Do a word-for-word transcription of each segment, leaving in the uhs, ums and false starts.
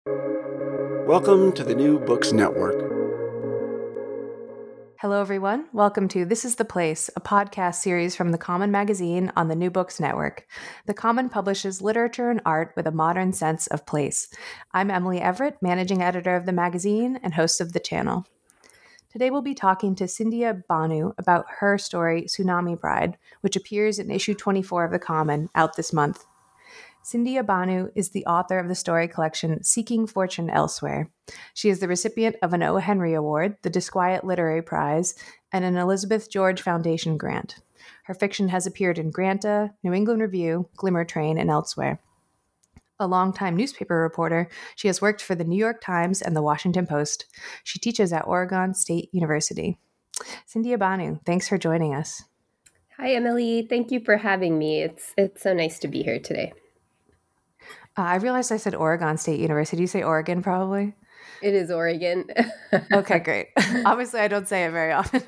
Welcome to the New Books Network. Hello, everyone. Welcome to This is the Place, a podcast series from The Common magazine on the New Books Network. The Common publishes literature and art with a modern sense of place. I'm Emily Everett, managing editor of the magazine and host of the channel. Today we'll be talking to Cynthia Bhanu about her story, Tsunami Bride, which appears in issue twenty-four of The Common, out this month. Cynthia Bhanu is the author of the story collection Seeking Fortune Elsewhere. She is the recipient of an O. Henry Award, the Disquiet Literary Prize, and an Elizabeth George Foundation grant. Her fiction has appeared in Granta, New England Review, Glimmer Train, and elsewhere. A longtime newspaper reporter, she has worked for the New York Times and the Washington Post. She teaches at Oregon State University. Cynthia Bhanu, thanks for joining us. Hi, Emily. Thank you for having me. It's it's so nice to be here today. Uh, I realized I said Oregon State University. You say Oregon, probably? It is Oregon. Okay, great. Obviously, I don't say it very often.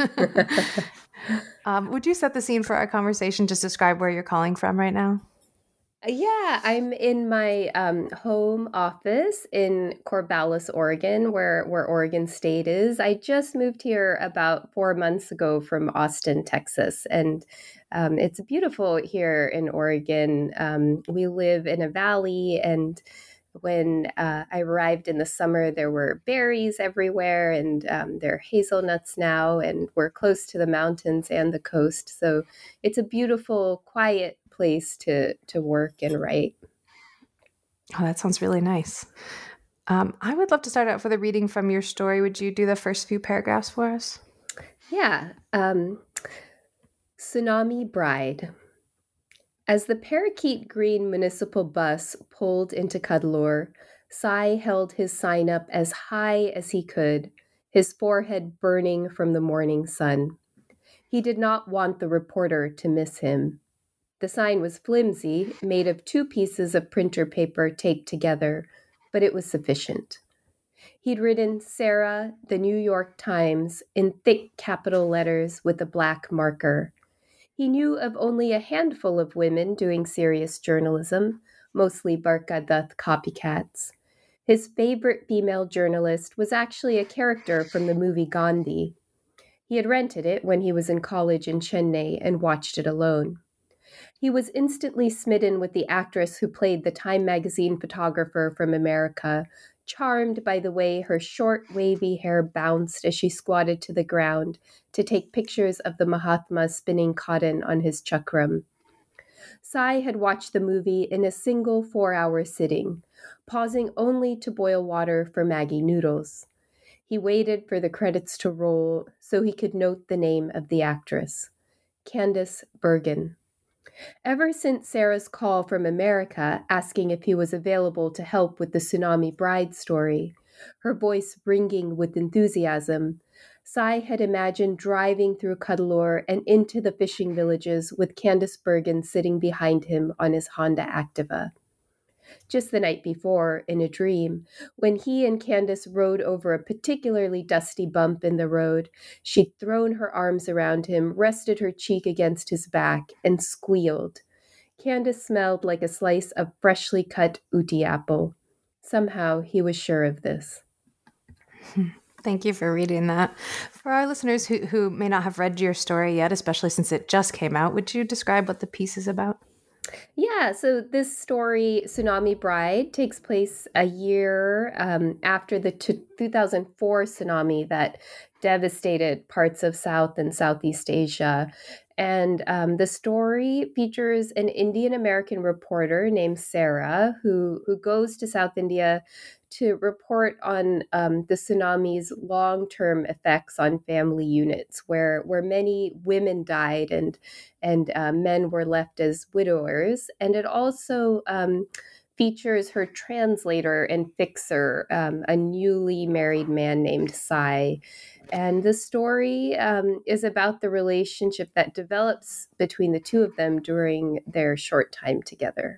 um, would you set the scene for our conversation? Just describe where you're calling from right now. Yeah, I'm in my um, home office in Corvallis, Oregon, where, where Oregon State is. I just moved here about four months ago from Austin, Texas, and um, it's beautiful here in Oregon. Um, we live in a valley, and when uh, I arrived in the summer, there were berries everywhere, and um, there are hazelnuts now, and we're close to the mountains and the coast. So it's a beautiful, quiet place to to work and write. Oh, that sounds really nice. Um, I would love to start out with a reading from your story. Would you do the first few paragraphs for us? Yeah. Um, Tsunami Bride. As the parakeet green municipal bus pulled into Cuddalore, Cy held his sign up as high as he could, his forehead burning from the morning sun. He did not want the reporter to miss him. The sign was flimsy, made of two pieces of printer paper taped together, but it was sufficient. He'd written Sarah, the New York Times, in thick capital letters with a black marker. He knew of only a handful of women doing serious journalism, mostly Barkaduth copycats. His favorite female journalist was actually a character from the movie Gandhi. He had rented it when he was in college in Chennai and watched it alone. He was instantly smitten with the actress who played the Time magazine photographer from America, charmed by the way her short, wavy hair bounced as she squatted to the ground to take pictures of the Mahatma spinning cotton on his chakram. Cy had watched the movie in a single four-hour sitting, pausing only to boil water for Maggie noodles. He waited for the credits to roll so he could note the name of the actress, Candice Bergen. Ever since Sarah's call from America asking if he was available to help with the Tsunami Bride story, her voice ringing with enthusiasm, Cy had imagined driving through Cuddalore and into the fishing villages with Candice Bergen sitting behind him on his Honda Activa. Just the night before, in a dream, when he and Candice rode over a particularly dusty bump in the road, she'd thrown her arms around him, rested her cheek against his back, and squealed. Candice smelled like a slice of freshly cut Uti apple. Somehow he was sure of this. Thank you for reading that. For our listeners who, who may not have read your story yet, especially since it just came out, would you describe what the piece is about? Yeah, so this story, Tsunami Bride, takes place a year um, after the t- two thousand four tsunami that devastated parts of South and Southeast Asia. And um, the story features an Indian American reporter named Sarah who, who goes to South India to report on um, the tsunami's long-term effects on family units, where where many women died and and uh, men were left as widowers. And it also um, features her translator and fixer, um, a newly married man named Cy. And the story um, is about the relationship that develops between the two of them during their short time together.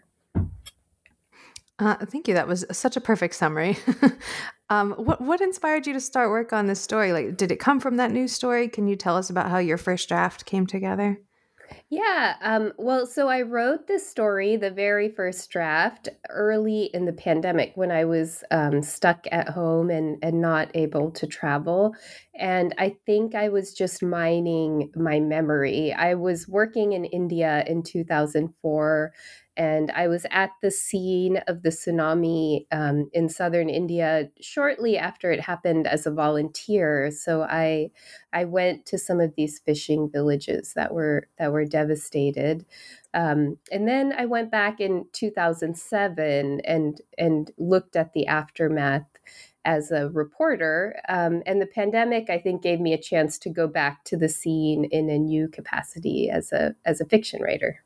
Uh, thank you. That was such a perfect summary. um, what what inspired you to start work on this story? Like, did it come from that news story? Can you tell us about how your first draft came together? Yeah. Um, well, so I wrote this story, the very first draft, early in the pandemic when I was um, stuck at home and, and not able to travel. And I think I was just mining my memory. I was working in India in two thousand four, and I was at the scene of the tsunami um, in southern India shortly after it happened as a volunteer. So I I went to some of these fishing villages that were that were devastated, um, and then I went back in two thousand seven and and looked at the aftermath as a reporter. Um, and the pandemic, I think, gave me a chance to go back to the scene in a new capacity as a as a fiction writer.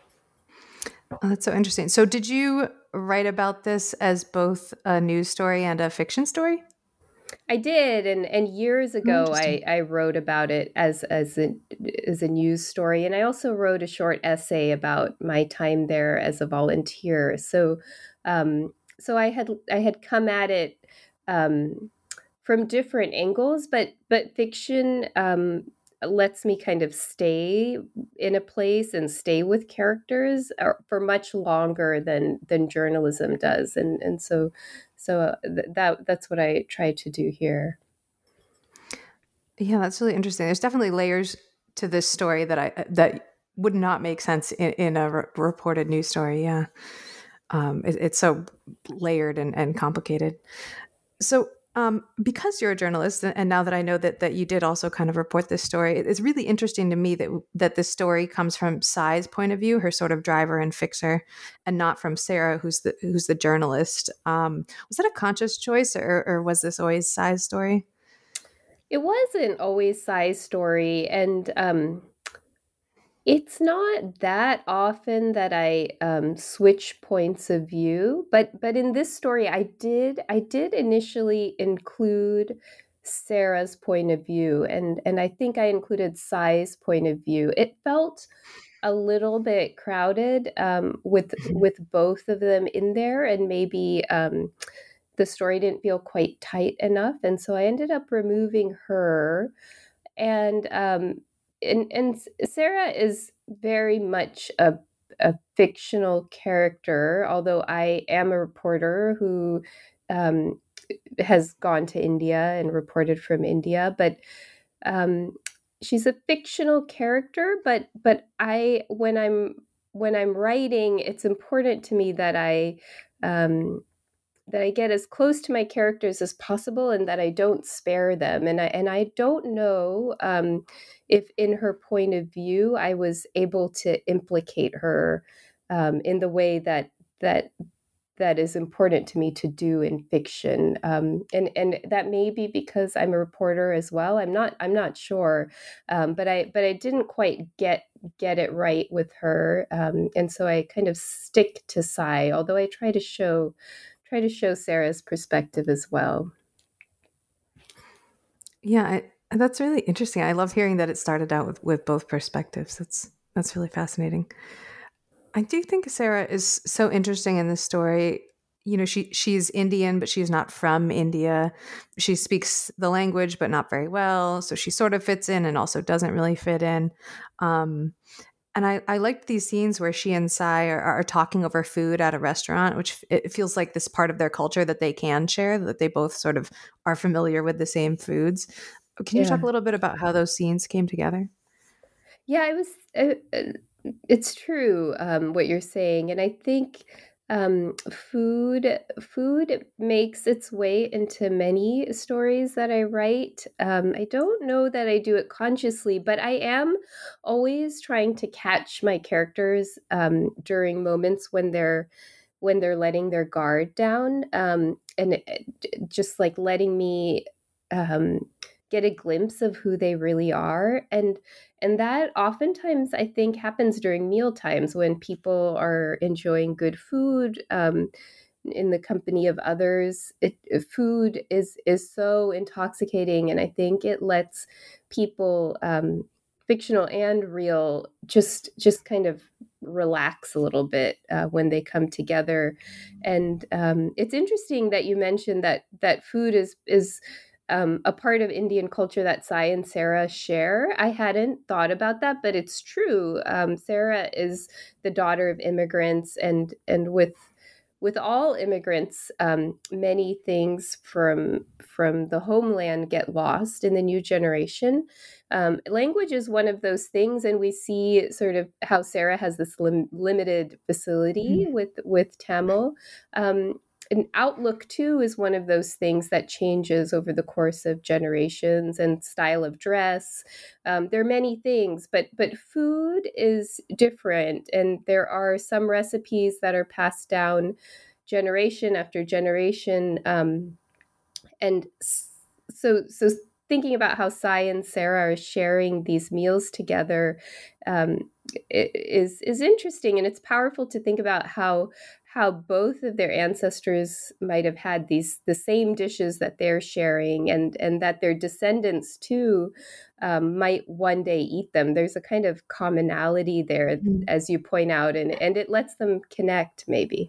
Oh, that's so interesting. So, did you write about this as both a news story and a fiction story? I did, and and years Oh, ago, I interesting. I wrote about it as as a as a news story, and I also wrote a short essay about my time there as a volunteer. So, um, so I had I had come at it um, from different angles, but but fiction um, lets me kind of stay in a place and stay with characters uh, for much longer than than journalism does, and and so so uh, th- that that's what I try to do here. Yeah, that's really interesting. There's definitely layers to this story that I that would not make sense in, in a re- reported news story. Yeah, um, it, it's so layered and, and complicated. So, um, because you're a journalist, and now that I know that that you did also kind of report this story, it's really interesting to me that that this story comes from Sai's point of view, her sort of driver and fixer, and not from Sarah, who's the who's the journalist. Um, was that a conscious choice, or, or was this always Sai's story? It wasn't always Sai's story, and um, it's not that often that I um, switch points of view, but but in this story, I did I did initially include Sarah's point of view, and and I think I included Sai's point of view. It felt a little bit crowded um, with with both of them in there, and maybe um, the story didn't feel quite tight enough, and so I ended up removing her. And um, and and Sarah is very much a a fictional character, although I am a reporter who um, has gone to India and reported from India, but um, she's a fictional character. But but I when I'm when I'm writing, it's important to me that I um, that I get as close to my characters as possible and that I don't spare them. And I and I don't know um, if in her point of view I was able to implicate her um, in the way that that that is important to me to do in fiction. Um, and and that may be because I'm a reporter as well. I'm not I'm not sure, um, but I but I didn't quite get get it right with her, um, and so I kind of stick to Sai. Although I try to show try to show Sarah's perspective as well. Yeah, I, that's really interesting. I love hearing that it started out with, with both perspectives. That's that's really fascinating. I do think Sarah is so interesting in this story. You know, she she's Indian, but she's not from India. She speaks the language, but not very well. So she sort of fits in and also doesn't really fit in. Um, and I, I liked these scenes where she and Sai are, are talking over food at a restaurant, which it feels like this part of their culture that they can share, that they both sort of are familiar with the same foods. Can you talk a Yeah. little bit about how those scenes came together? Yeah, it was. Uh, uh, it's true um, what you're saying, and I think um, food food makes its way into many stories that I write. Um, I don't know that I do it consciously, but I am always trying to catch my characters um, during moments when they're when they're letting their guard down, um, and it, just like letting me. Um, get a glimpse of who they really are, and and that oftentimes I think happens during meal times when people are enjoying good food um, in the company of others. It, food is is so intoxicating, and I think it lets people, um, fictional and real, just just kind of relax a little bit uh, when they come together. And um, it's interesting that you mentioned that that food is is um, a part of Indian culture that Sai and Sarah share. I hadn't thought about that, but it's true. Um, Sarah is the daughter of immigrants, and and with with all immigrants, um, many things from from the homeland get lost in the new generation. Um, language is one of those things, and we see sort of how Sarah has this lim- limited facility Mm-hmm. with with Tamil. Um, an outlook too is one of those things that changes over the course of generations, and style of dress. Um, there are many things, but but food is different, and there are some recipes that are passed down generation after generation. Um, and so so thinking about how Sai and Sarah are sharing these meals together um, is is interesting, and it's powerful to think about how how both of their ancestors might have had these the same dishes that they're sharing, and and that their descendants too um, might one day eat them. There's a kind of commonality there, Mm-hmm. as you point out, and and it lets them connect maybe.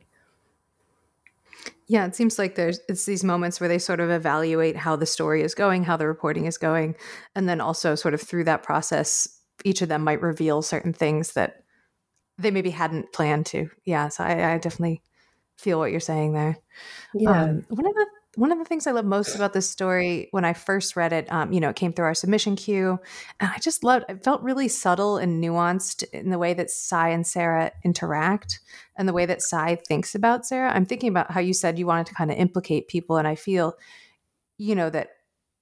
Yeah, it seems like there's it's these moments where they sort of evaluate how the story is going, how the reporting is going, and then also sort of through that process, each of them might reveal certain things that they maybe hadn't planned to. Yeah, so I, I definitely feel what you're saying there. Yeah. Um, one of the one of the things I love most about this story when I first read it, um, you know, it came through our submission queue, and I just loved. It felt really subtle and nuanced in the way that Sai and Sarah interact, and the way that Sai thinks about Sarah. I'm thinking about how you said you wanted to kind of implicate people, and I feel, you know, that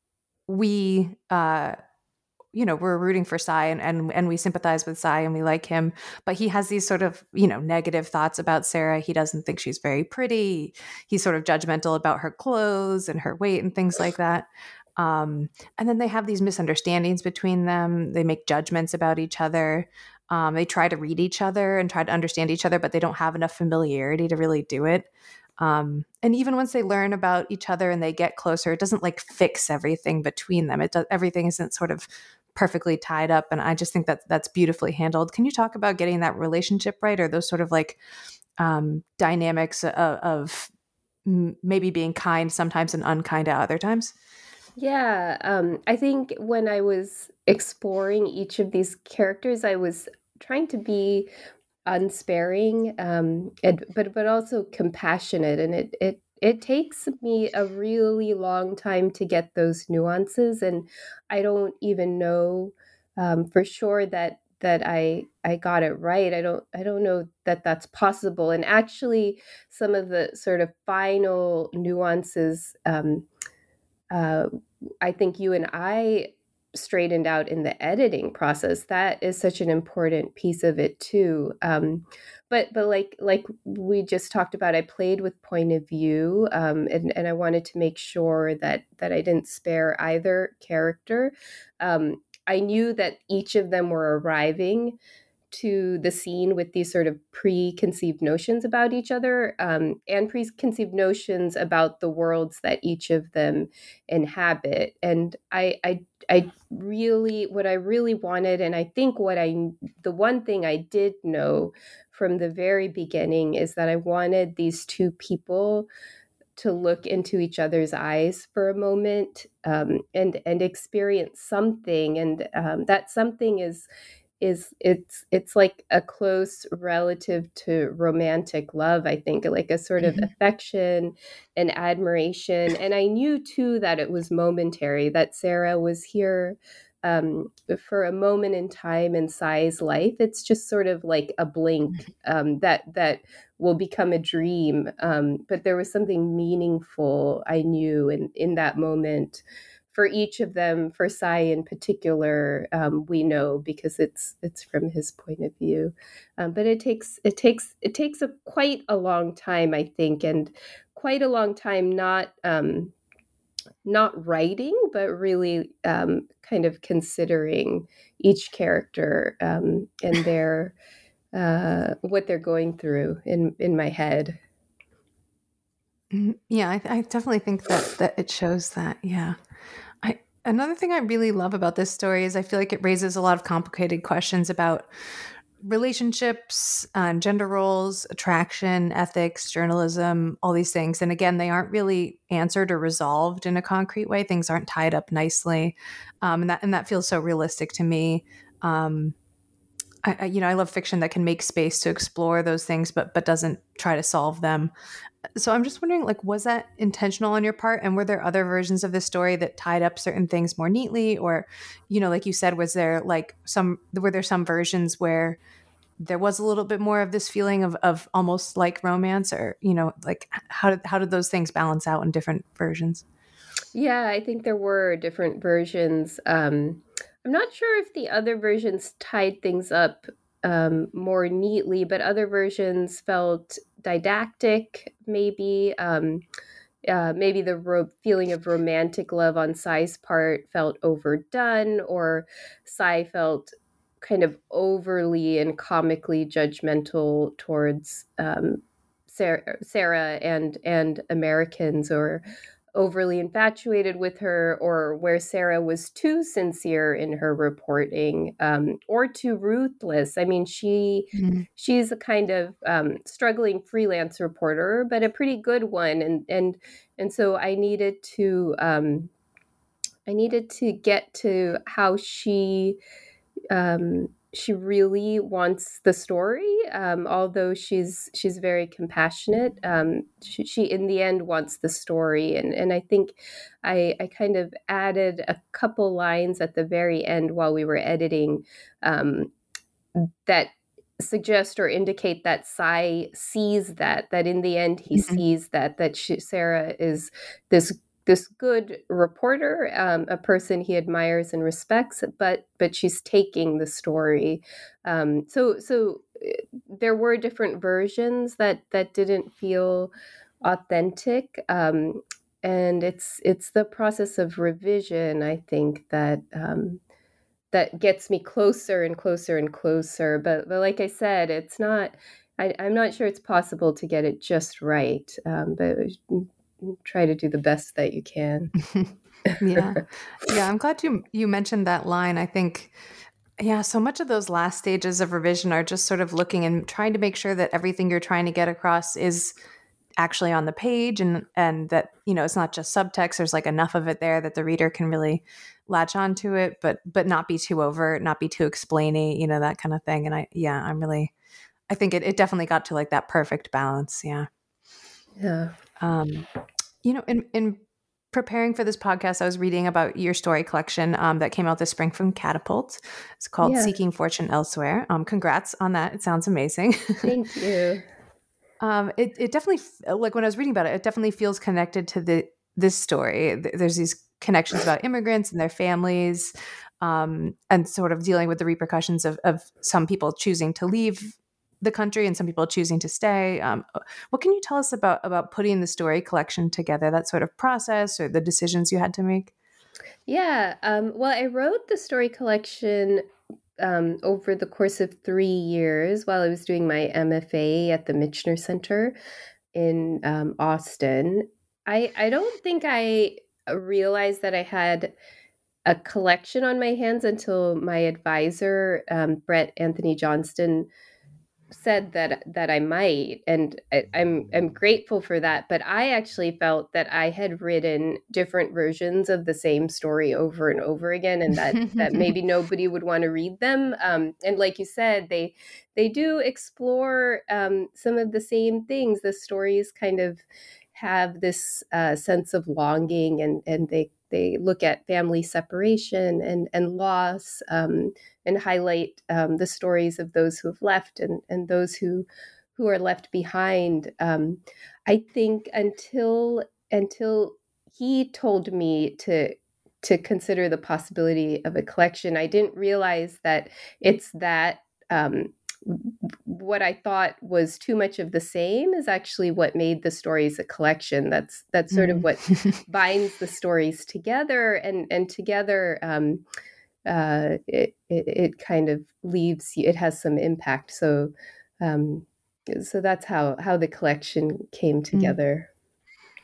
we. Uh, you know, we're rooting for Sai, and, and and we sympathize with Sai and we like him, but he has these sort of, you know, negative thoughts about Sarah. He doesn't think she's very pretty. He's sort of judgmental about her clothes and her weight and things like that. Um, and then they have these misunderstandings between them. They make judgments about each other. Um, they try to read each other and try to understand each other, but they don't have enough familiarity to really do it. Um, and even once they learn about each other and they get closer, it doesn't like fix everything between them. It does, everything isn't sort of perfectly tied up, and I just think that that's beautifully handled. Can you talk about getting that relationship right, or those sort of like um, dynamics of, of m- maybe being kind sometimes and unkind at other times? Yeah, um, I think when I was exploring each of these characters, I was trying to be unsparing, um, and, but but also compassionate, and it it it takes me a really long time to get those nuances, and I don't even know um, for sure that that I I got it right. I don't I don't know that that's possible, and actually, some of the sort of final nuances. Um, uh, I think you and I straightened out in the editing process. That is such an important piece of it too. Um, but but like like we just talked about, I played with point of view, um, and and I wanted to make sure that that I didn't spare either character. Um, I knew that each of them were arriving to the scene with these sort of preconceived notions about each other, um, and preconceived notions about the worlds that each of them inhabit. And I, I, I really, what I really wanted, and I think what I, the one thing I did know from the very beginning is that I wanted these two people to look into each other's eyes for a moment, um, and and experience something, and um, that something is is it's it's like a close relative to romantic love, I think, like a sort of Mm-hmm. affection and admiration. And I knew too that it was momentary, that Sarah was here um, for a moment in time in Sai's life. It's just sort of like a blink, um, that that will become a dream. Um, but there was something meaningful, I knew, in in that moment for each of them. For Sai in particular, um, we know because it's it's from his point of view. Um, but it takes it takes it takes a quite a long time, I think, and quite a long time not um, not writing, but really um, kind of considering each character um, and their uh, what they're going through in in my head. Mhm. Yeah, I, I definitely think that that it shows that. Yeah. I, another thing I really love about this story is I feel like it raises a lot of complicated questions about relationships and gender roles, attraction, ethics, journalism, all these things. And again, they aren't really answered or resolved in a concrete way. Things aren't tied up nicely. Um, and that, and that feels so realistic to me. Um, I, I, you know, I love fiction that can make space to explore those things, but, but doesn't try to solve them. So I'm just wondering, like, was that intentional on your part? And were there other versions of this story that tied up certain things more neatly? Or, you know, like you said, was there like some, were there some versions where there was a little bit more of this feeling of, of almost like romance, or, you know, like how did, how did those things balance out in different versions? Yeah, I think there were different versions. Um, I'm not sure if the other versions tied things up um, more neatly, but other versions felt didactic, maybe. Um, uh, maybe the ro- feeling of romantic love on Sai's part felt overdone, or Sai felt kind of overly and comically judgmental towards um, Sarah, Sarah and and Americans, or overly infatuated with her, or where Sarah was too sincere in her reporting, um, or too ruthless. I mean, she mm-hmm. she's a kind of um, struggling freelance reporter, but a pretty good one, and and and so I needed to um, I needed to get to how she. Um, she really wants the story, um, although she's she's very compassionate. Um, she, she, in the end, wants the story, and and I think I I kind of added a couple lines at the very end while we were editing um, that suggest or indicate that Sai sees that that in the end he mm-hmm. sees that that she, Sarah is this. this good reporter, um, a person he admires and respects, but but she's taking the story. Um, so so there were different versions that that didn't feel authentic, um, and it's it's the process of revision, I think, that um, that gets me closer and closer and closer. But but like I said, it's not. I, I'm not sure it's possible to get it just right. Um, but try to do the best that you can. yeah. Yeah. I'm glad you, you mentioned that line. I think, yeah, so much of those last stages of revision are just sort of looking and trying to make sure that everything you're trying to get across is actually on the page, and, and that, you know, it's not just subtext. There's like enough of it there that the reader can really latch onto it, but, but not be too overt, not be too explainy, you know, that kind of thing. And I, yeah, I'm really, I think it, it definitely got to like that perfect balance. Yeah. Yeah. Um, You know, in, in preparing for this podcast, I was reading about your story collection um, that came out this spring from Catapult. It's called yeah. Seeking Fortune Elsewhere. Um, congrats on that. It sounds amazing. Thank you. um, it, it definitely, like when I was reading about it, it definitely feels connected to the this story. There's these connections about immigrants and their families, um, and sort of dealing with the repercussions of, of some people choosing to leave the country and some people choosing to stay. Um, what can you tell us about, about putting the story collection together, that sort of process or the decisions you had to make? Yeah. Um, well, I wrote the story collection um, over the course of three years while I was doing my M F A at the Michener Center in um, Austin. I, I don't think I realized that I had a collection on my hands until my advisor, um, Brett Anthony Johnston, said that that I might, and I, I'm I'm grateful for that. But I actually felt that I had written different versions of the same story over and over again, and that that maybe nobody would want to read them. Um, and like you said, they they do explore um, some of the same things. The stories kind of have this uh, sense of longing, and and they they look at family separation and and loss. Um, and highlight um, the stories of those who have left and, and those who who are left behind. Um, I think until until he told me to to consider the possibility of a collection, I didn't realize that it's that um, what I thought was too much of the same is actually what made the stories a collection. That's that's sort mm. of what binds the stories together, and and together. Um, Uh, it, it it kind of leaves it has some impact. So, um, so that's how how the collection came together.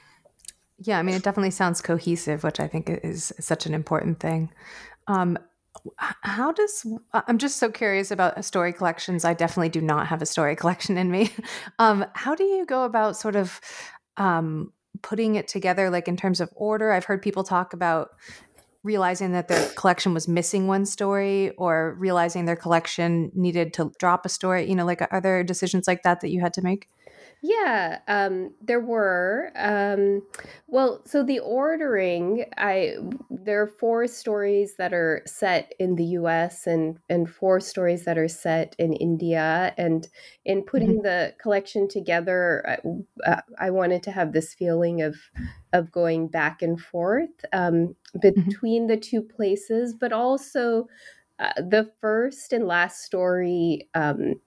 Yeah, I mean, it definitely sounds cohesive, which I think is such an important thing. Um, How does I'm just so curious about story collections. I definitely do not have a story collection in me. Um, how do you go about sort of um, putting it together, like in terms of order? I've heard people talk about realizing that their collection was missing one story, or realizing their collection needed to drop a story. You know, like are there decisions like that that you had to make? Yeah, um, there were. Um, well, so the ordering, I there are four stories that are set in the U S and and four stories that are set in India. And in putting Mhm. the collection together, I, uh, I wanted to have this feeling of of going back and forth um, Mhm. between the two places, but also uh, the first and last story um,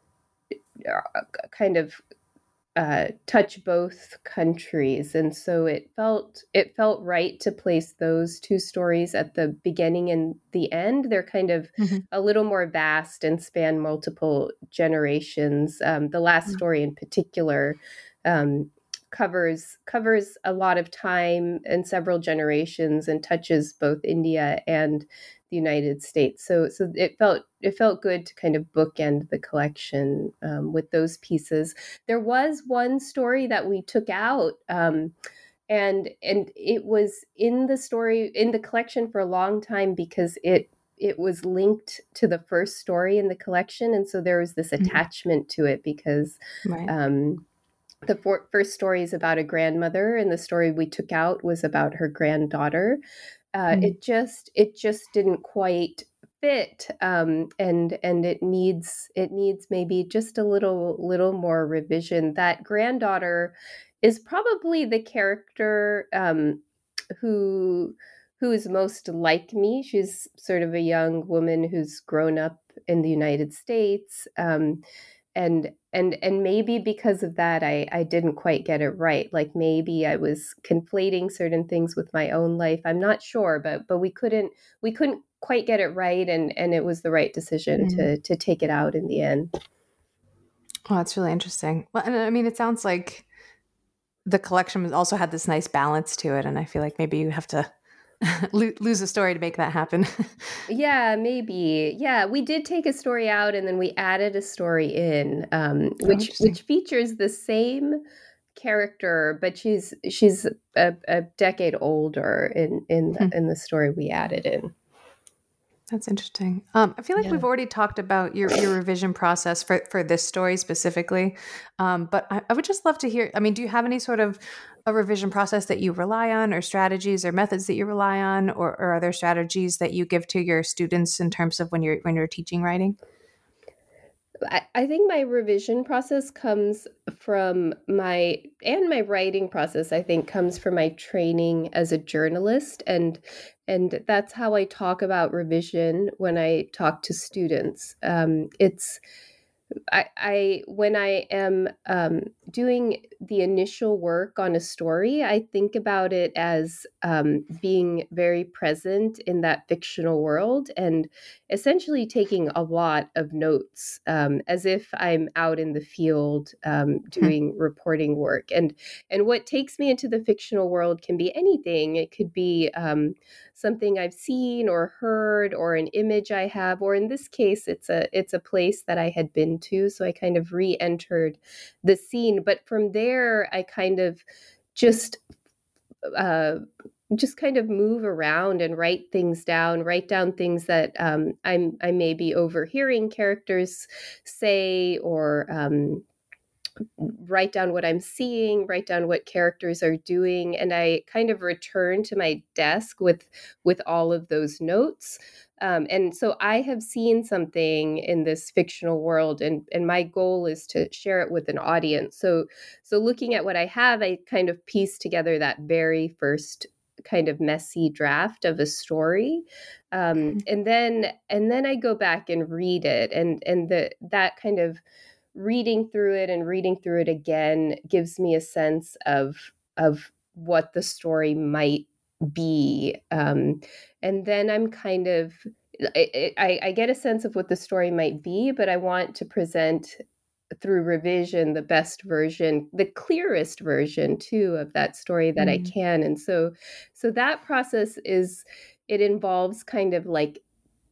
are kind of uh, touch both countries, and so it felt it felt right to place those two stories at the beginning and the end. They're kind of Mhm. a little more vast and span multiple generations. Um, the last story, in particular, um, covers covers a lot of time and several generations, and touches both India and the United States. So so it felt it felt good to kind of bookend the collection um, with those pieces. There was one story that we took out, um, and and it was in the story in the collection for a long time because it it was linked to the first story in the collection, and so there was this Mhm. attachment to it because Right. um, the for, first story is about a grandmother, and the story we took out was about her granddaughter. Uh, Mhm. it just it just didn't quite fit, um, and and it needs it needs maybe just a little little more revision. That granddaughter is probably the character um, who who is most like me. She's sort of a young woman who's grown up in the United States. Um, and and and maybe because of that I I didn't quite get it right. Like maybe I was conflating certain things with my own life. I'm not sure, but but we couldn't we couldn't quite get it right, and and it was the right decision Mhm. to to take it out in the end. Oh, that's really interesting. Well, and I mean, it sounds like the collection also had this nice balance to it, and I feel like maybe you have to lo- lose a story to make that happen. Yeah, maybe. Yeah, we did take a story out and then we added a story in, um, Oh, which interesting. which features the same character, but she's she's a, a decade older in in the, Hmm. in the story we added in. That's interesting. Um, I feel like Yeah. we've already talked about your your revision process for for this story specifically, um, but I, I would just love to hear. I mean, do you have any sort of a revision process that you rely on, or strategies or methods that you rely on, or, or are there strategies that you give to your students in terms of when you're when you're teaching writing? I, I think my revision process comes from my and my writing process, I think, comes from my training as a journalist, and and that's how I talk about revision when I talk to students. Um, it's I, I when I am um, doing the initial work on a story, I think about it as um, being very present in that fictional world and essentially taking a lot of notes, um, as if I'm out in the field um, Hmm. doing reporting work. And and what takes me into the fictional world can be anything. It could be um, something I've seen or heard, or an image I have, or in this case, it's a it's a place that I had been to. So I kind of re-entered the scene. But from there, I kind of just uh, just kind of move around and write things down, write down things that um, I'm I may be overhearing characters say, or um, write down what I'm seeing, write down what characters are doing, and I kind of return to my desk with with all of those notes. Um, and so I have seen something in this fictional world, and and my goal is to share it with an audience. So so looking at what I have, I kind of piece together that very first kind of messy draft of a story, um, and then and then I go back and read it, and and the that kind of reading through it and reading through it again gives me a sense of of what the story might be, um, and then I'm kind of I, I, I get a sense of what the story might be, but I want to present through revision the best version, the clearest version too of that story that I Hmm. can. And so so that process is it involves kind of like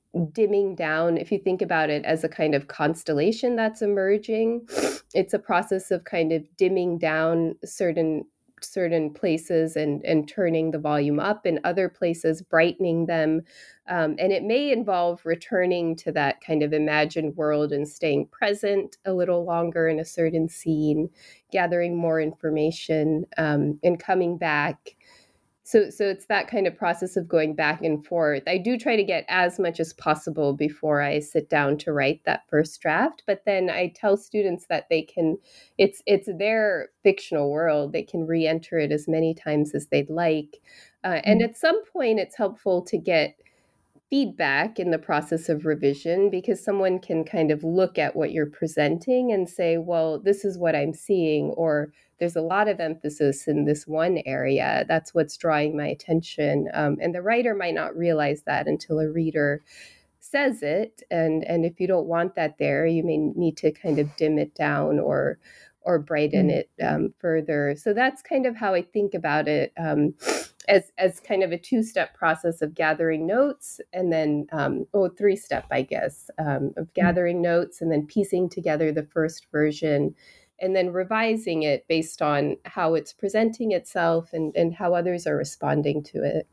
dimming down, if you think about it as a kind of constellation that's emerging, it's a process of kind of dimming down certain certain places and and turning the volume up, in other places brightening them, um, and it may involve returning to that kind of imagined world and staying present a little longer in a certain scene, gathering more information, um, and coming back. So, so it's that kind of process of going back and forth. I do try to get as much as possible before I sit down to write that first draft, but then I tell students that they can, it's it's their fictional world. They can re-enter it as many times as they'd like. Uh, and at some point, it's helpful to get feedback in the process of revision, because someone can kind of look at what you're presenting and say, well, this is what I'm seeing, or there's a lot of emphasis in this one area. That's what's drawing my attention. Um, and the writer might not realize that until a reader says it. And, and if you don't want that there, you may need to kind of dim it down or or brighten mm. it um, further. So that's kind of how I think about it, um, as as kind of a two-step process of gathering notes, and then, um, oh, three-step, I guess, um, of gathering mm. notes and then piecing together the first version, and then revising it based on how it's presenting itself and, and how others are responding to it.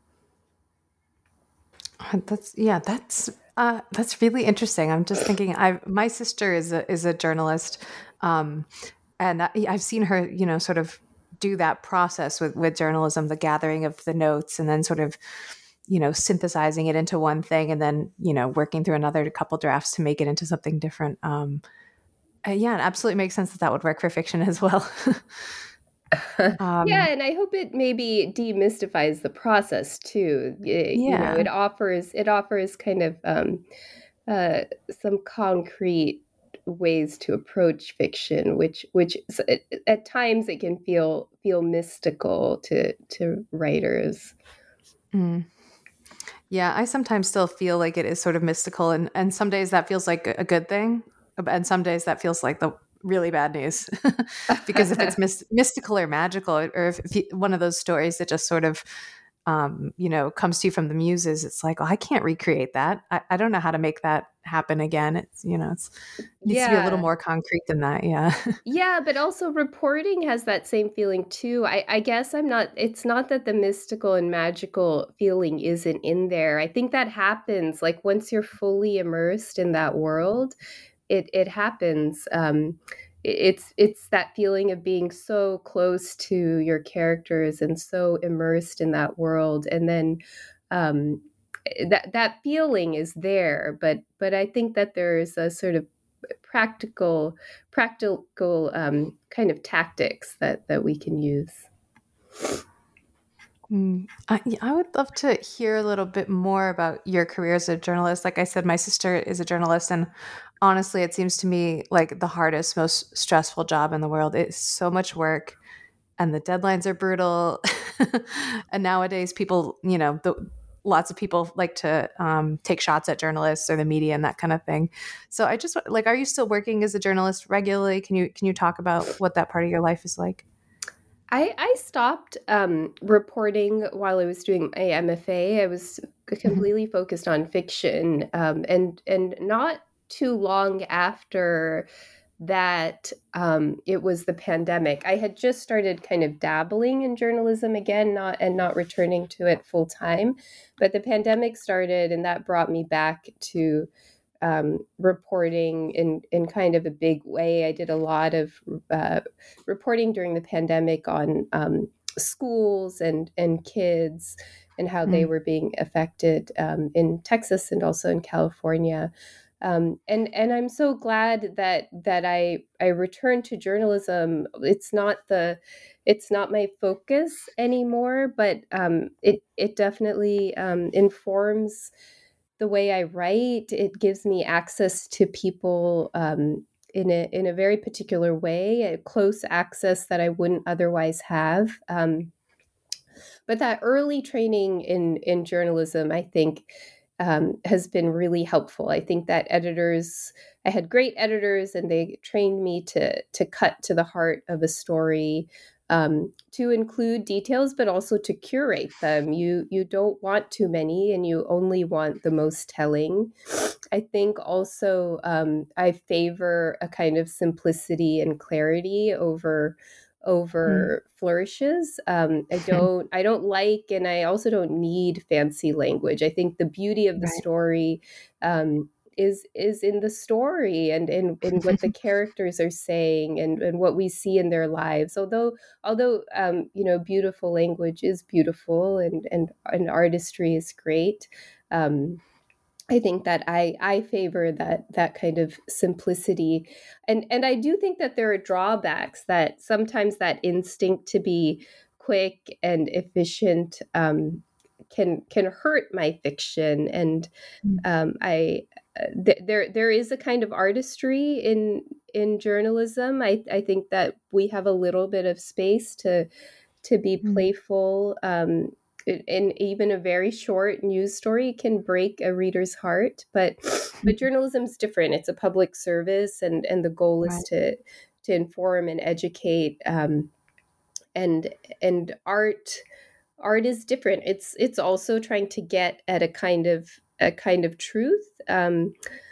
That's, yeah, that's uh, that's really interesting. I'm just thinking, I my sister is a is a journalist, um, and I, I've seen her, you know, sort of do that process with, with journalism, the gathering of the notes and then sort of, you know, synthesizing it into one thing and then, you know, working through another couple drafts to make it into something different. Um, uh, yeah, it absolutely makes sense that that would work for fiction as well. um, yeah, and I hope it maybe demystifies the process too. It, yeah. You know, it offers it offers kind of um, uh, some concrete ways to approach fiction, which which at times it can feel feel mystical to to writers. Mm. Yeah, I sometimes still feel like it is sort of mystical, and and some days that feels like a good thing, and some days that feels like the really bad news. Because if it's myst- mystical or magical, or if, if you, one of those stories that just sort of um, you know, comes to you from the muses, it's like, oh, I can't recreate that. I, I don't know how to make that happen again. It's, you know, it's, it needs yeah. to be a little more concrete than that. Yeah. Yeah. But also reporting has that same feeling too. I, I guess I'm not, it's not that the mystical and magical feeling isn't in there. I think that happens like once you're fully immersed in that world, it, it happens. Um, It's it's that feeling of being so close to your characters and so immersed in that world, and then um, that that feeling is there. But but I think that there's a sort of practical practical um, kind of tactics that that we can use. Mm, I, I would love to hear a little bit more about your career as a journalist. Like I said, my sister is a journalist, and honestly, it seems to me like the hardest, most stressful job in the world. It's so much work, and the deadlines are brutal. And nowadays, people, you know, the, lots of people like to um, take shots at journalists or the media and that kind of thing. So I just like, are you still working as a journalist regularly? Can you can you talk about what that part of your life is like? I, I stopped um, reporting while I was doing my M F A. I was completely mm-hmm. focused on fiction, um, and and not too long after that, um, it was the pandemic. I had just started kind of dabbling in journalism again, not and not returning to it full time, but the pandemic started, and that brought me back to Um, reporting in, in kind of a big way. I did a lot of uh, reporting during the pandemic on um, schools and, and kids and how mm. they were being affected um, in Texas and also in California. Um, and and I'm so glad that that I I returned to journalism. It's not the it's not my focus anymore, but um, it it definitely um, informs the way I write. It gives me access to people um, in a in a very particular way, a close access that I wouldn't otherwise have. Um, but that early training in in journalism, I think, um, has been really helpful. I think that editors, I had great editors, and they trained me to to cut to the heart of a story. um, to include details, but also to curate them. You you don't want too many, and you only want the most telling. I think also um, I favor a kind of simplicity and clarity over over mm. flourishes. Um, I don't I don't like, and I also don't need fancy language. I think the beauty of the right. story um, is is in the story and in, in what the characters are saying and, and what we see in their lives. Although although um, you know, beautiful language is beautiful and and, and artistry is great. Um, I think that I I favor that that kind of simplicity, and and I do think that there are drawbacks, that sometimes that instinct to be quick and efficient um, can can hurt my fiction, and um, I th- there there is a kind of artistry in in journalism. I I think that we have a little bit of space to to be mm. playful. Um, And even a very short news story can break a reader's heart, but but journalism is different. It's a public service, and and the goal is right. to to inform and educate. Um, and and art art is different. It's it's also trying to get at a kind of a kind of truth, um,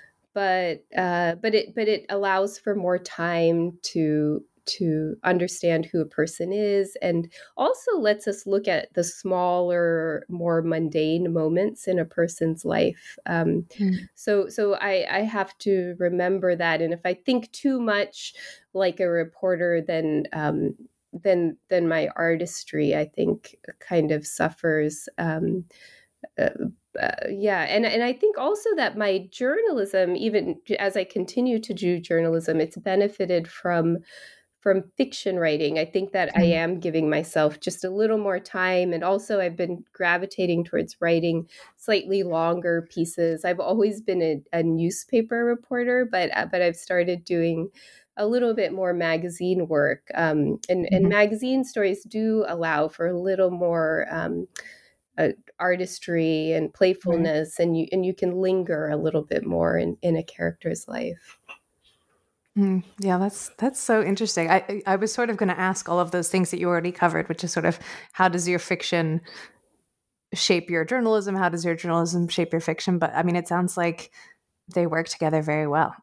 but uh, but it but it allows for more time to. to understand who a person is, and also lets us look at the smaller, more mundane moments in a person's life. Um, mm. So, so I, I have to remember that. And if I think too much like a reporter, then um, then then my artistry, I think, kind of suffers. Um, uh, Uh, yeah, and and I think also that my journalism, even as I continue to do journalism, it's benefited from from fiction writing. I think that mm. I am giving myself just a little more time, and also I've been gravitating towards writing slightly longer pieces. I've always been a, a newspaper reporter, but uh, but I've started doing a little bit more magazine work, um, and mm-hmm. and magazine stories do allow for a little more. Um, Uh, artistry and playfulness, right. and you and you can linger a little bit more in, in a character's life. Mm, yeah, that's that's so interesting. I I was sort of going to ask all of those things that you already covered, which is sort of how does your fiction shape your journalism? How does your journalism shape your fiction? But I mean, it sounds like they work together very well.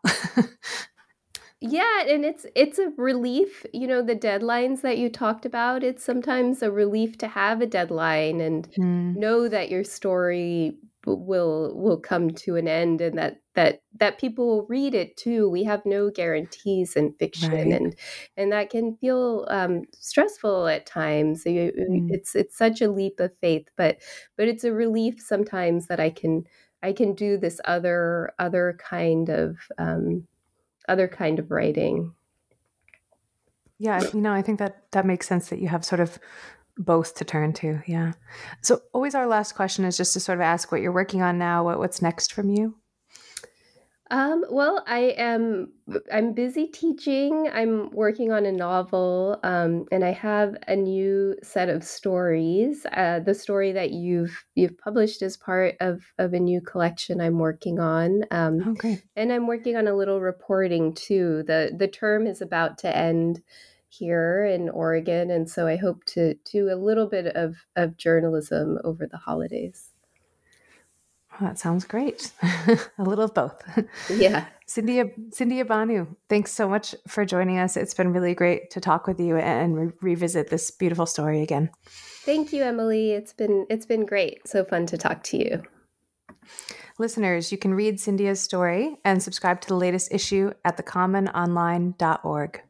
Yeah, and it's it's a relief, you know, the deadlines that you talked about. It's sometimes a relief to have a deadline and mm. know that your story will will come to an end, and that that that people will read it too. We have no guarantees in fiction, right. and and that can feel um, stressful at times. So you, mm. It's it's such a leap of faith, but but it's a relief sometimes that I can I can do this other other kind of. Um, other kind of writing. Yeah, you know, I think that that makes sense that you have sort of both to turn to. Yeah. So always our last question is just to sort of ask what you're working on now, what, what's next from you? Um, well, I am, I'm busy teaching. I'm working on a novel, um, and I have a new set of stories. Uh, the story that you've, you've published is part of, of a new collection I'm working on. Um, okay. And I'm working on a little reporting too. The, the term is about to end here in Oregon. And so I hope to do a little bit of, of journalism over the holidays. Oh, that sounds great. A little of both. Yeah. Cynthia, Cynthia Bhanu, thanks so much for joining us. It's been really great to talk with you and re- revisit this beautiful story again. Thank you, Emily. It's been it's been great. So fun to talk to you. Listeners, you can read Cynthia's story and subscribe to the latest issue at the common online dot org.